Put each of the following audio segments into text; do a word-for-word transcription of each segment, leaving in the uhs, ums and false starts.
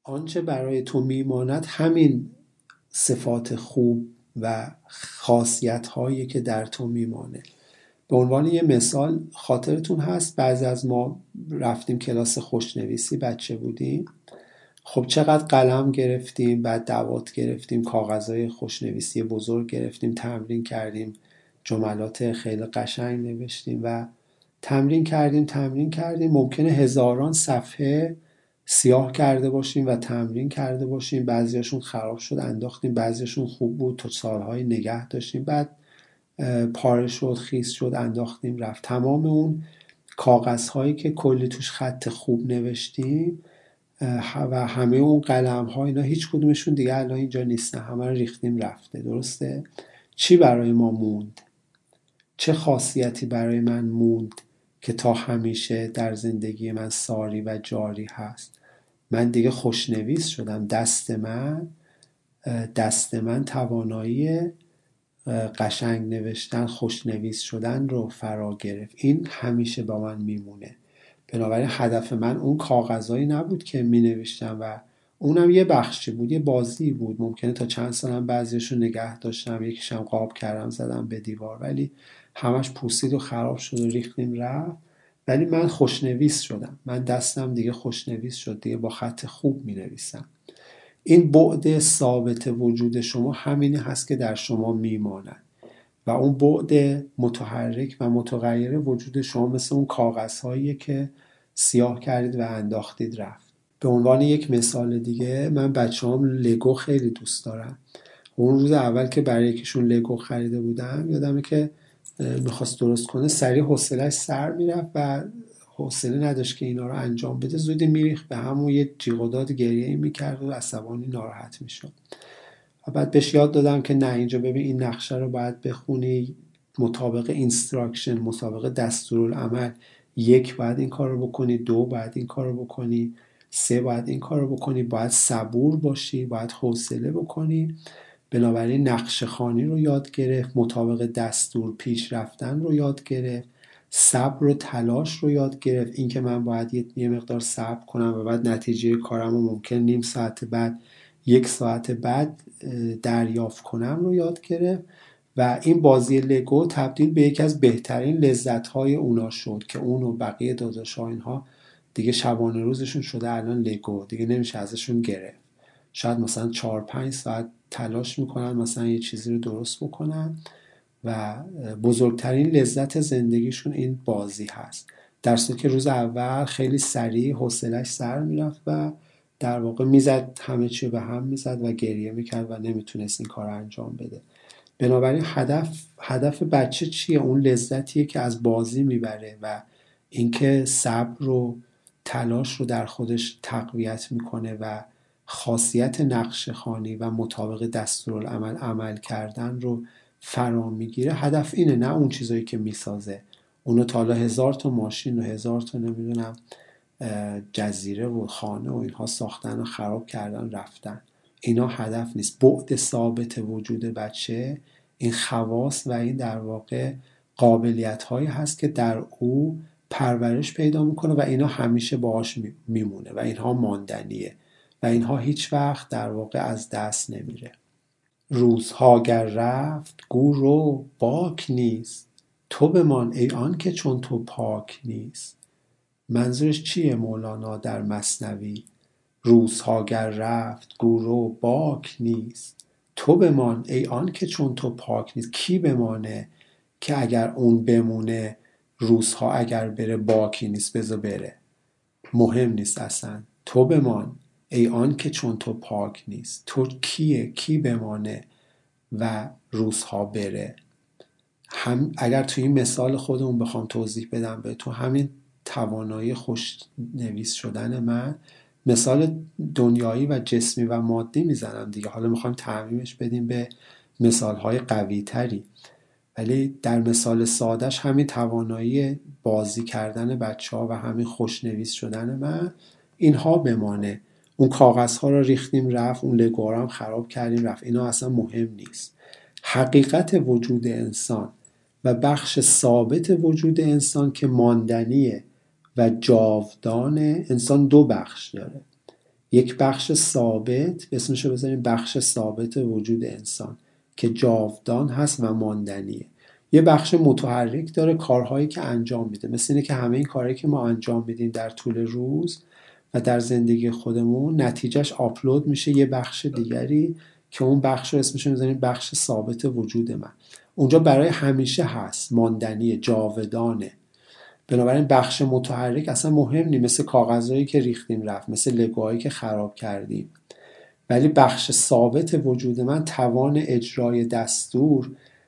آنچه برای تو میماند همین صفات خوب و خاصیت هایی که در تو میمانه. به عنوان یه مثال، خاطرتون هست بعضی از ما رفتیم کلاس خوشنویسی بچه بودیم، خب چقدر قلم گرفتیم، بعد دوات گرفتیم، کاغذهای خوشنویسی بزرگ گرفتیم، تمرین کردیم، جملات خیلی قشنگ نوشتیم و تمرین کردیم تمرین کردیم ممکنه هزاران صفحه سیاه کرده باشیم و تمرین کرده باشیم، بعضیاشون خراب شد انداختیم، بعضیاشون خوب بود تا سالهای نگه داشتیم، بعد پاره شد خیس شد انداختیم رفت. تمام اون کاغذهایی که کلی توش خط خوب نوشتیم و همه اون قلم ها اینا هیچ کدومشون دیگه الان اینجا نیستن، همه رو ریختیم رفته. درسته؟ چی برای ما موند؟ چه خاصیتی برای من موند که تا همیشه در زندگی من ساری و جاری هست؟ من دیگه خوشنویس شدم. دست من دست من توانایی قشنگ نوشتن، خوشنویس شدن رو فرا گرفت. این همیشه با من میمونه. بنابراین هدف من اون کاغذایی نبود که می نوشتم و اونم یه بخشی بود، یه بازی بود. ممکنه تا چند سالم بعضیشو نگه داشتم، یکیشم قاب کردم زدم به دیوار، ولی همش پوسید و خراب شد و ریختیم رفت. ولی من خوشنویس شدم، من دستم دیگه خوشنویس شد، دیگه با خط خوب می نویسم. این بعد ثابت وجود شما همینی هست که در شما میماند و اون بعد متحرک و متغیر وجود شما مثل اون کاغذهاییه که سیاه کردید و انداختید رفت. به عنوان یک مثال دیگه، من بچه‌هام لگو خیلی دوست دارم. اون روز اول که برای یکیشون لگو خریده بودم، یادمه که میخواست درست کنه، سریع حوصله‌اش سر میرفت و حوصله نداشت که اینا رو انجام بده، زودی میریخت به هم و یه جیغ و داد گریه میکرد و عصبانی ناراحت میشد. و بعد بهش یاد دادم که نه، اینجا ببین این نقشه رو باید بخونی مطابق اینستراکشن، مطابق دستورالعمل. یک باید این کار رو بکنی، دو باید این کار رو بکنی، سه باید این کار رو بکنی، باید صبور باشی، باید حوصله بکنی. بنابراین نقشه خوانی رو یاد گرفت، مطابق دستور پیش رفتن رو یاد گرفت، صبر و تلاش رو یاد گرفت، اینکه من باید یه مقدار صبر کنم و بعد نتیجه کارم رو ممکن نیم ساعت بعد، یک ساعت بعد دریافت کنم رو یاد گرفت. و این بازی لگو تبدیل به یکی از بهترین لذت‌های اونا شد که اون و بقیه داداش‌ها اینها دیگه شبانه روزشون شده الان لگو، دیگه نمیشه ازشون گرفت. شاید مثلا چهار پنج ساعت تلاش میکنن مثلا یه چیزی رو درست بکنن و بزرگترین لذت زندگیشون این بازی هست، در صورتی که روز اول خیلی سریع حوصله‌اش سر میرفت و در واقع میزد همه چی به هم میزد و گریه میکرد و نمیتونست این کار رو انجام بده. بنابراین هدف هدف بچه چیه؟ اون لذتیه که از بازی میبره و اینکه صبر و تلاش رو در خودش تقویت میکنه و خاصیت نقشه خوانی و مطابق دستورالعمل عمل کردن رو فرا میگیره. هدف اینه، نه اون چیزایی که میسازه. اونو تا حالا هزار تا ماشین و هزار تا نمیدونم جزیره و خانه و اینها ساختن و خراب کردن رفتن. اینا هدف نیست. بعد ثابت وجود بچه این خواص و این در واقع قابلیت هایی هست که در او پرورش پیدا میکنه و اینا همیشه باهاش میمونه و اینها ماندنیه و اینها هیچ وقت در واقع از دست نمیره. روزها گر رفت گو رو باک نیست، تو بمان ای آن که چون تو پاک نیست. منظورش چیه مولانا در مثنوی؟ روزها گر رفت گو رو باک نیست، تو بمان ای آن که چون تو پاک نیست. کی بمانه که اگر اون بمونه روزها اگر بره باکی نیست، بذار بره، مهم نیست اصلا. تو بمان ای آن که چون تو پاک نیست. تو کیه؟ کی بمانه و روزها بره؟ هم اگر توی این مثال خودمون بخوام توضیح بدم به تو، همین توانایی خوش نویس شدن من، مثال دنیایی و جسمی و مادی میزنم دیگه، حالا میخوایم تعمیمش بدیم به مثالهای قوی تری، ولی در مثال سادش همین توانایی بازی کردن بچه ها و همین خوشنویس شدن من، اینها بمانه. اون کاغذ ها رو ریختیم رفت، اون لگوها هم خراب کردیم رفت، اینا اصلا مهم نیست. حقیقت وجود انسان و بخش ثابت وجود انسان که ماندنیه و جاودانه، انسان دو بخش داره. یک بخش ثابت، اسمشو بذاریم بخش ثابت وجود انسان که جاودان هست و ماندنیه. یه بخش متحرک داره، کارهایی که انجام میده، مثل اینه که همه این کارهایی که ما انجام میدیم در طول روز و در زندگی خودمون نتیجهش آپلود میشه یه بخش دیگری که اون بخش رو اسمشو میذاریم بخش ثابت وجود من. اونجا برای همیشه هست، ماندنیه، جاودانه. بنابراین بخش متحرک اصلا مهم نیست، مثل کاغذهایی که ریختیم رفت، مثل لگوهایی که خراب کردیم. ولی بخش ثابت وجود من توان اجرای دستور،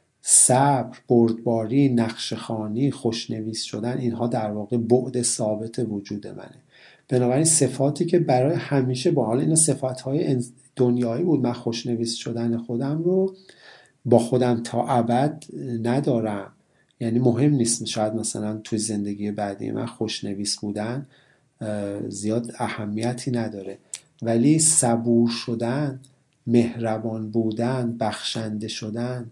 صبر، بردباری، نقشه‌خوانی، خوشنویس شدن، اینها در واقع بعد ثابت وجود منه. بنابراین صفاتی که برای همیشه، با حال اینا صفاتهای دنیایی بود، من خوشنویس شدن خودم رو با خودم تا ابد ندارم، یعنی مهم نیست، شاید مثلا توی زندگی بعدی من خوشنویس بودن زیاد اهمیتی نداره، ولی صبور شدن، مهربان بودن، بخشنده شدن،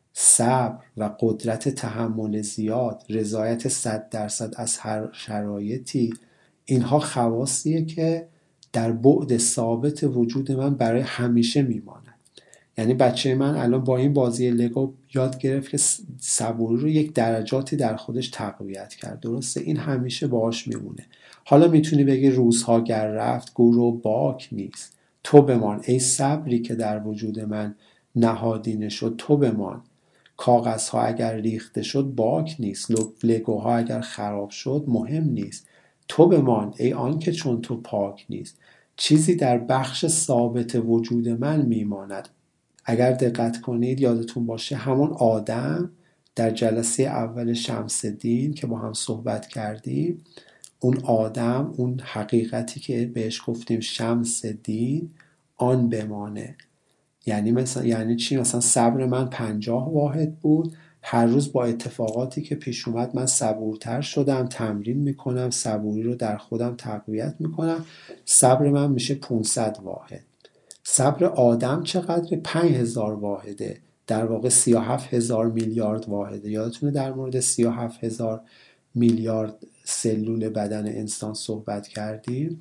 صبر و قدرت تحمل زیاد، رضایت صد درصد از هر شرایطی، اینها خواصیه که در بعد ثابت وجود من برای همیشه میمانند. یعنی بچه من الان با این بازی لگو یاد گرفت که صبوری رو یک درجاتی در خودش تقویت کرد، درسته؟ این همیشه باهاش میمونه. حالا میتونی بگی روزها گر رفت گور و باک نیست، تو بمان ای صبری که در وجود من نهادینه شد، تو بمان. کاغذها اگر ریخته شد باک نیست، لگوها اگر خراب شد مهم نیست، تو بمان ای آن که چون تو پاک نیست. چیزی در بخش ثابت وجود من میماند. اگر دقت کنید یادتون باشه همون آدم در جلسه اول شمس الدین که با هم صحبت کردیم، اون آدم، اون حقیقتی که بهش گفتیم شمس الدین، آن بمانه. یعنی مثلا یعنی چی؟ مثلا صبر من پنجاه واحد بود، هر روز با اتفاقاتی که پیش اومد من صبورتر شدم، تمرین میکنم، صبوری رو در خودم تقویت میکنم، صبر من میشه پانصد واحد. صبر آدم چقدر؟ پنج هزار واحده، در واقع سی و هفت هزار میلیارد واحده. یادتونه در مورد سی و هفت هزار میلیارد سلول بدن انسان صحبت کردیم؟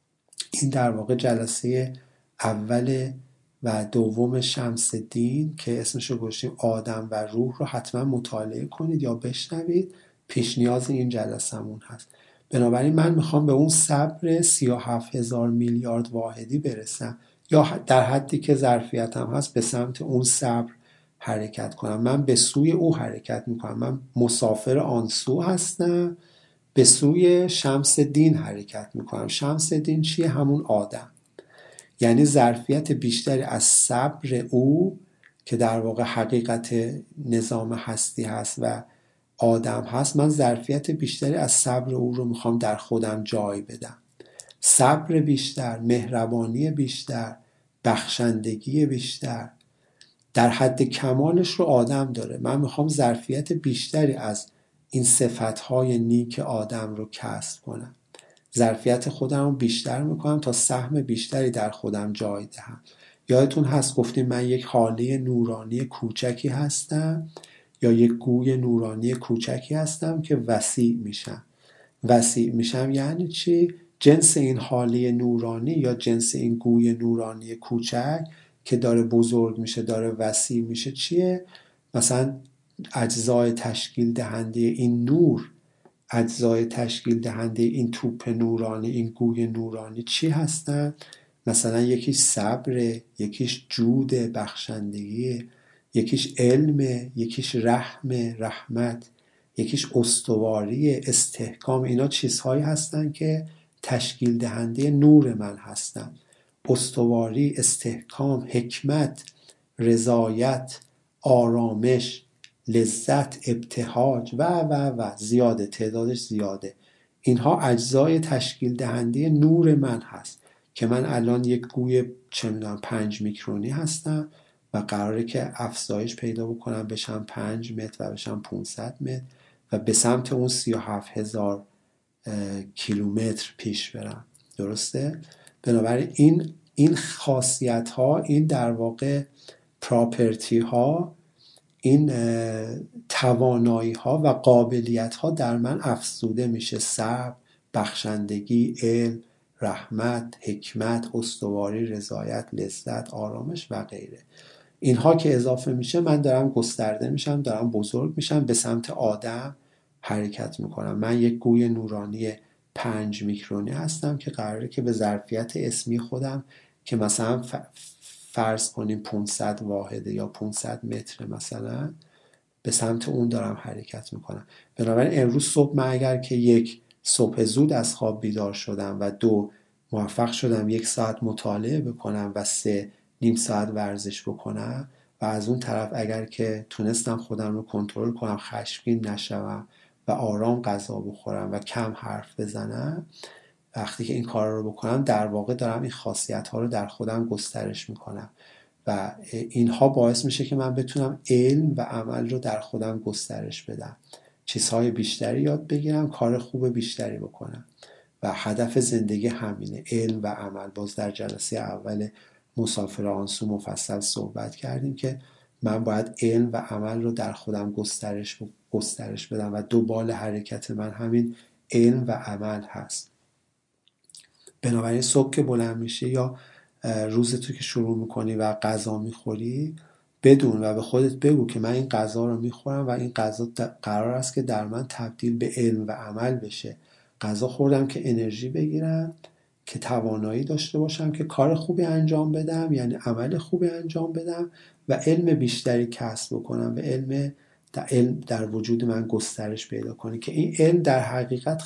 این در واقع جلسه اول و دوم شمس الدین که اسمشو گذاشتیم آدم و روح رو حتما مطالعه کنید یا بشنوید، پیش نیاز این جلسمون هست. بنابراین من میخوام به اون صبر سی و هفت هزار میلیارد واحدی برسم، یا در حدی که ظرفیتم هست به سمت اون صبر حرکت کنم. من به سوی او حرکت میکنم، من مسافر آن سو هستم، به سوی شمس الدین حرکت میکنم. شمس الدین چیه؟ همون آدم. یعنی ظرفیت بیشتری از صبر او که در واقع حقیقت نظام هستی هست و آدم هست، من ظرفیت بیشتری از صبر او رو میخوام در خودم جای بدم. صبر بیشتر، مهربانی بیشتر، بخشندگی بیشتر، در حد کمالش رو آدم داره. من میخوام ظرفیت بیشتری از این صفتهای نیک آدم رو کسب کنم، ظرفیت خودم رو بیشتر میکنم تا سهم بیشتری در خودم جای دهم. یادتون هست گفتیم من یک حاله نورانی کوچکی هستم یا یک گوی نورانی کوچکی هستم که وسیع میشم. وسیع میشم یعنی چی؟ جنس این حاله نورانی یا جنس این گوی نورانی کوچک که داره بزرگ میشه، داره وسیع میشه، چیه؟ مثلا اجزای تشکیل دهنده این نور، اجزای تشکیل دهنده این توپ نورانی، این گوی نورانی چی هستن؟ مثلا یکیش صبر، یکیش جود، بخشندگی، یکیش علم، یکیش رحم، رحمت، یکیش استواری، استحکام. اینا چیزهایی هستن که تشکیل دهنده نور من هستن. استواری، استحکام، حکمت، رضایت، آرامش، لذت، ابتهاج و و و زیاده، تعدادش زیاده. اینها اجزای تشکیل دهنده نور من هست که من الان یک گوی چه میدونم پنج میکرونی هستم و قراره که افزایش پیدا بکنم بشم پنج متر و بشم پانصد متر و به سمت اون سی و هفت هزار کیلومتر پیش برم، درسته؟ بنابراین این این خاصیت ها، این در واقع پراپرتی ها، این توانایی ها و قابلیت ها در من افزوده میشه. صبر، بخشندگی، علم، رحمت، حکمت، استواری، رضایت، لذت، آرامش و غیره. اینها که اضافه میشه من دارم گسترده میشم، دارم بزرگ میشم، به سمت آدم حرکت میکنم. من یک گوی نورانی پنج میکرونی هستم که قراره که به ظرفیت اسمی خودم که مثلا فرض کنیم پانصد واحده یا پانصد متر مثلا، به سمت اون دارم حرکت میکنم. بنابراین امروز صبح من اگر که یک صبح زود از خواب بیدار شدم و دو موفق شدم یک ساعت مطالعه بکنم و سه نیم ساعت ورزش بکنم و از اون طرف اگر که تونستم خودم رو کنترل کنم، خشمگین نشوم و آرام غذا بخورم و کم حرف بزنم، وقتی که این کار رو بکنم در واقع دارم این خاصیت ها رو در خودم گسترش میکنم و اینها باعث میشه که من بتونم علم و عمل رو در خودم گسترش بدم، چیزهای بیشتری یاد بگیرم، کار خوب بیشتری بکنم و هدف زندگی همینه، علم و عمل. باز در جلسه اول مسافر آنسو مفصل صحبت کردیم که من باید علم و عمل رو در خودم گسترش گسترش بدم و دو بال حرکت من همین علم و عمل هست. بنابراین صبح که بلند میشه یا روزتو که شروع میکنی و غذا میخوری، بدون و به خودت بگو که من این غذا رو میخورم و این غذا قرار است که در من تبدیل به علم و عمل بشه. غذا خوردم که انرژی بگیرم، که توانایی داشته باشم که کار خوبی انجام بدم، یعنی عمل خوبی انجام بدم و علم بیشتری کسب بکنم و علم در, علم در وجود من گسترش پیدا کنه. که این علم در حقیقت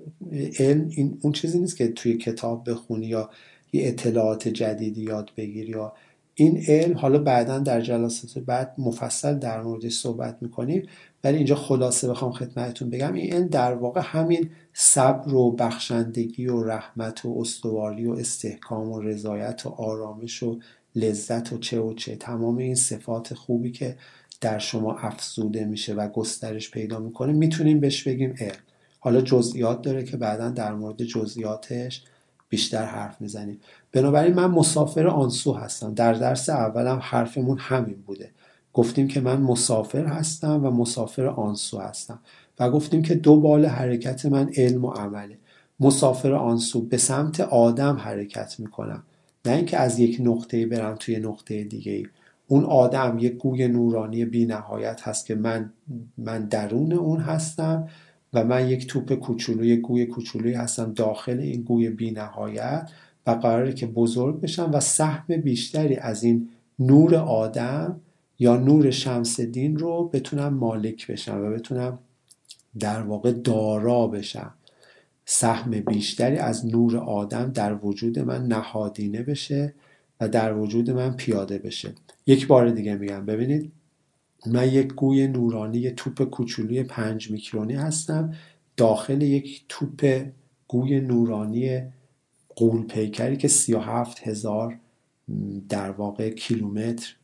علم این اون چیزی نیست که توی کتاب بخونی یا یه اطلاعات جدیدی یاد بگیری، یا این علم حالا بعداً در جلسات بعد مفصل در موردش صحبت میکنیم، ولی اینجا خلاصه بخوام خدمتتون بگم این علم در واقع همین صبر و بخشندگی و رحمت و استواری و استحکام و رضایت و آرامش و لذت و چه و چه، تمام این صفات خوبی که در شما افزوده میشه و گسترش پیدا میکنه میتونیم بهش بگیم علم. حالا جزئیات داره که بعداً در مورد جزئیاتش بیشتر حرف میزنیم. بنابراین من مسافر آنسو هستم. در درس اولم حرفمون همین بوده، گفتیم که من مسافر هستم و مسافر آنسو هستم و گفتیم که دو بال حرکت من علم و عمله. مسافر آنسو به سمت آدم حرکت میکنم، نه اینکه از یک نقطه برم توی نقطه دیگه. اون آدم یک گوی نورانی بی نهایت هست که من من درون اون هستم و من یک توپ کوچولو، یک گوی کوچولویی هستم داخل این گوی بی نهایت و قراره که بزرگ بشم و سهم بیشتری از این نور آدم یا نور شمس دین رو بتونم مالک بشم و بتونم در واقع دارا بشم. سهم بیشتری از نور آدم در وجود من نهادینه بشه و در وجود من پیاده بشه. یک بار دیگه میگم، ببینید من یک گوی نورانی، یک توپ کوچولوی پنج میکرونی هستم داخل یک توپ گوی نورانی غول پیکری که سی و هفت هزار در واقع کیلومتر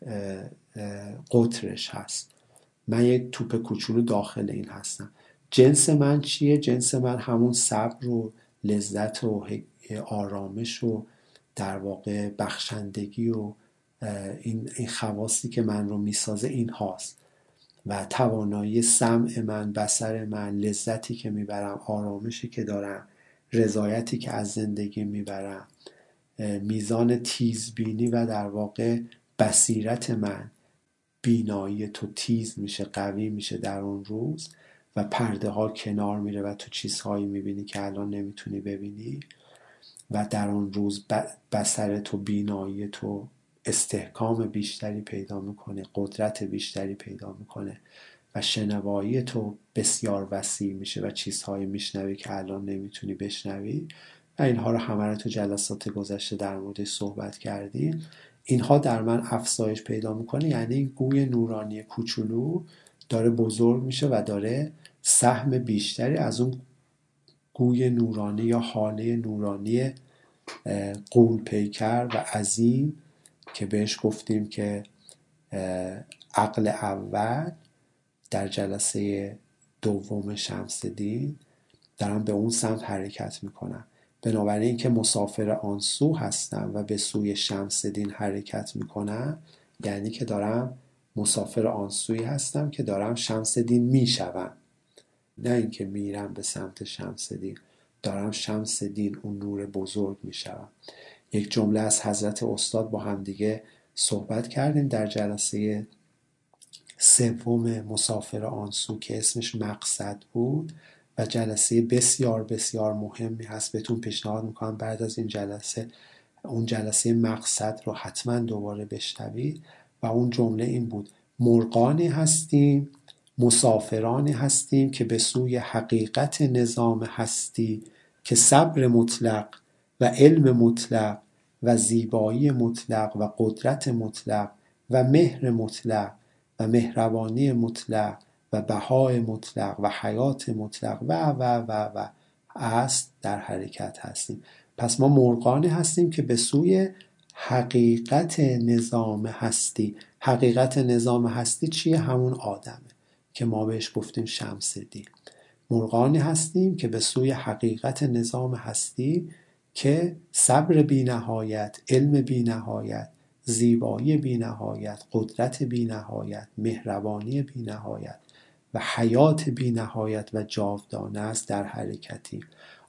قطرش هست. من یک توپ کوچولو داخل این هستم. جنس من چیه؟ جنس من همون صبر و لذت و آرامش و در واقع بخشندگی و این این خواصی که من رو میسازه این هاست و توانایی سمع من، بصر من، لذتی که میبرم، آرامشی که دارم، رضایتی که از زندگی میبرم، میزان تیزبینی و در واقع بصیرت من، بینایی تو تیز میشه، قوی میشه در اون روز و پرده ها کنار میره و تو چیزهایی میبینی که الان نمیتونی ببینی و در اون روز بصر تو، بینایی تو استحکام بیشتری پیدا میکنه، قدرت بیشتری پیدا میکنه و شنوایی تو بسیار وسیع میشه و چیزهایی میشنوی که الان نمیتونی بشنوی و اینها رو همه رو تو جلسات گذشته در موردش صحبت کردیم. اینها در من افزایش پیدا میکنه، یعنی این گوی نورانی کوچولو داره بزرگ میشه و داره سهم بیشتری از اون گوی نورانی یا حاله نورانی غول پیکر و عظیم که بهش گفتیم که عقل اول در جلسه دوم شمس دین، دارم به اون سمت حرکت میکنم. بنابراین که مسافر آن سو هستم و به سوی شمس دین حرکت میکنم، یعنی که دارم مسافر آن سوی هستم که دارم شمس دین میشوم، نه اینکه میرم به سمت شمس دین. دارم شمس دین، اون نور بزرگ میشم. یک جمله از حضرت استاد با هم دیگه صحبت کردیم در جلسه سوم مسافر آنسو که اسمش مقصد بود و جلسه بسیار بسیار مهمی هست. بهتون پیشنهاد میکنم بعد از این جلسه اون جلسه مقصد رو حتما دوباره بشنوید و اون جمله این بود: مرغانی هستیم، مسافرانی هستیم که به سوی حقیقت نظام هستی که صبر مطلق و علم مطلق و زیبایی مطلق و قدرت مطلق و مهر مطلق و مهربانی مطلق و بهای مطلق و حیات مطلق و و و و است در حرکت هستیم. پس ما مرغانی هستیم که به سوی حقیقت نظام هستی. حقیقت نظام هستی چیه؟ همون آدمه که ما بهش گفتیم شمس دین. مرغانی هستیم که به سوی حقیقت نظام هستی که صبر بی نهایت، علم بی نهایت، زیبایی بی نهایت، قدرت بی نهایت، مهربانی بی نهایت و حیات بی نهایت و جاودانه است در حرکتی.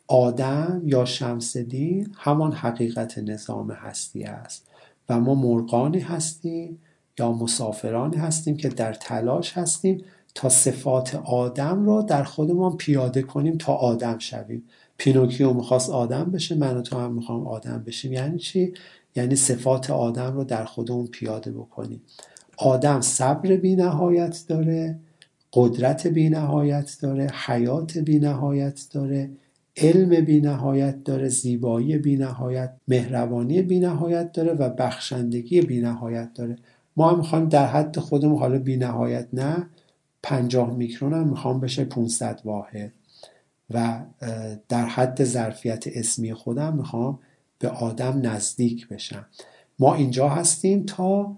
آدم یا شمس دین همان حقیقت نظام هستی است و ما مرغانی هستیم یا مسافرانی هستیم که در تلاش هستیم تا صفات آدم را در خودمان پیاده کنیم تا آدم شویم. پینوکیو میخواست آدم بشه، من و تو هم میخوام آدم بشیم. یعنی چی؟ یعنی صفات آدم رو در خودمون پیاده بکنیم. آدم صبر بی نهایت داره، قدرت بی نهایت داره، حیات بی نهایت داره، علم بی نهایت داره، زیبایی بی نهایت، مهربانی بی نهایت داره و بخشندگی بی نهایت داره. ما هم میخوایم در حد خودمون، حالا بی نهایت نه، پنجاه میکرون هم میخوام بشه پانصد واحد و در حد ظرفیت اسمی خودم میخوام به آدم نزدیک بشم. ما اینجا هستیم تا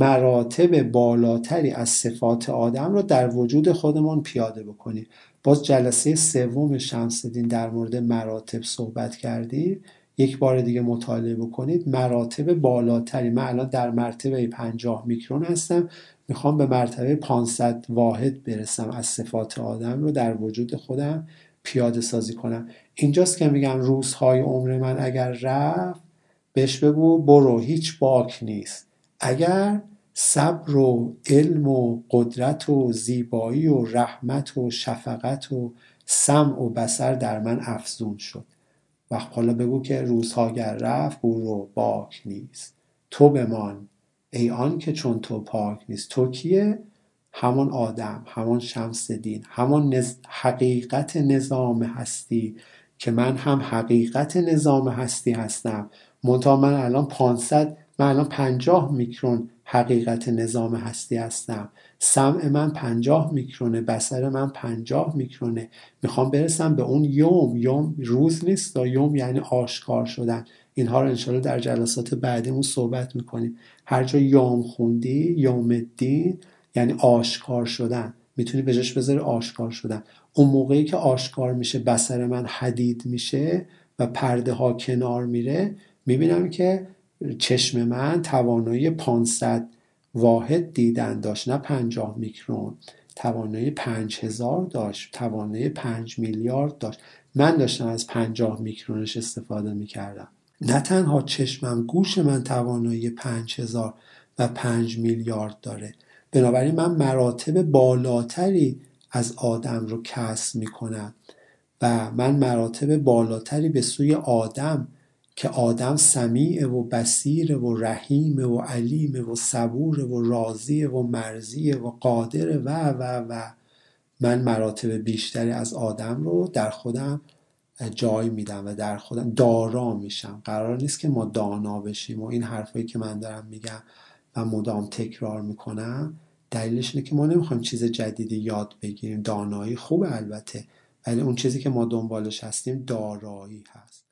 مراتب بالاتری از صفات آدم رو در وجود خودمون پیاده بکنیم. باز جلسه سوم شمس دین در مورد مراتب صحبت کردیم. یک بار دیگه مطالعه بکنید. مراتب بالاتری، من الان در مرتبه پنجاه میکرون هستم، میخوام به مرتبه پانصد واحد برسم از صفات آدم رو در وجود خودم پیاده سازی کنم. اینجاست که میگم روزهای عمر من اگر رفت، بهش بگو برو، هیچ باک نیست. اگر صبر و علم و قدرت و زیبایی و رحمت و شفقت و سمع و بصر در من افزون شد. و حالا بگو که روزها گر رفت، برو، باک نیست. تو بمان ای آن که چون تو پاک نیست. تو کیه؟ همان آدم، همان شمس دین، همان نز... حقیقت نظام هستی که من هم حقیقت نظام هستی هستم. منتها من الان پانصد، من الان پنجاه میکرون حقیقت نظام هستی هستم. سمع من پنجاه میکرونه، بصر من پنجاه میکرونه. میخوام برسم به اون یوم. یوم روز نیست، یوم یعنی آشکار شدن. اینها رو انشاءالله در جلسات بعدیمون صحبت میکنیم. هر جا یوم خوندی، یوم الدین یعنی آشکار شدن، میتونی به جاش بذاری آشکار شدن. اون موقعی که آشکار میشه، بصر من حدید میشه و پرده ها کنار میره، میبینم که چشم من توانایی پانصد واحد دیدن داشت، نه پنجاه میکرون. توانایی پنج هزار داشت، توانایی پنج میلیارد داشت. من داشتم از پنجاه میکرونش استفاده میکردم. نه تنها چشمم، گوش من توانایی پنج هزار و پنج میلیارد داره. بنابراین من مراتب بالاتری از آدم رو کسب میکنم و من مراتب بالاتری به سوی آدم، که آدم سمیع و بصیر و رحیم و علیم و صبور و راضی و مرضی و قادر و و و من مراتب بیشتری از آدم رو در خودم جای میدم و در خودم دارا میشم. قرار نیست که ما دانا بشیم و این حرفایی که من دارم میگم و مدام تکرار میکنم، دلیلش اینه که ما نمیخوایم چیز جدیدی یاد بگیریم. دانایی خوبه البته، ولی اون چیزی که ما دنبالش هستیم دارایی هست.